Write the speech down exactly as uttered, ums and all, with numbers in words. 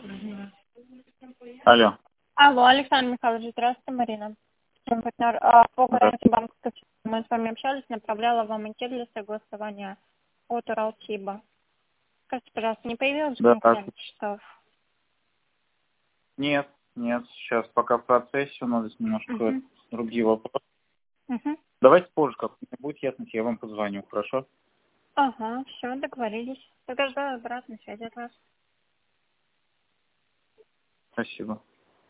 Алло. Алло, Александр Михайлович, здравствуйте, Марина. Чем партнер а, по гарантии банковской системы. Мы с вами общались, направляла вам анкету для согласования от Уралтиба. Скажите, пожалуйста, не появилось Да, конкретных часов? Нет, нет, сейчас пока в процессе, у нас немножко Угу. другие вопросы. Угу. Давайте позже, как будет ясность, я вам позвоню, хорошо? Ага, все, договорились. Тогда жду обратной связи от вас. Спасибо.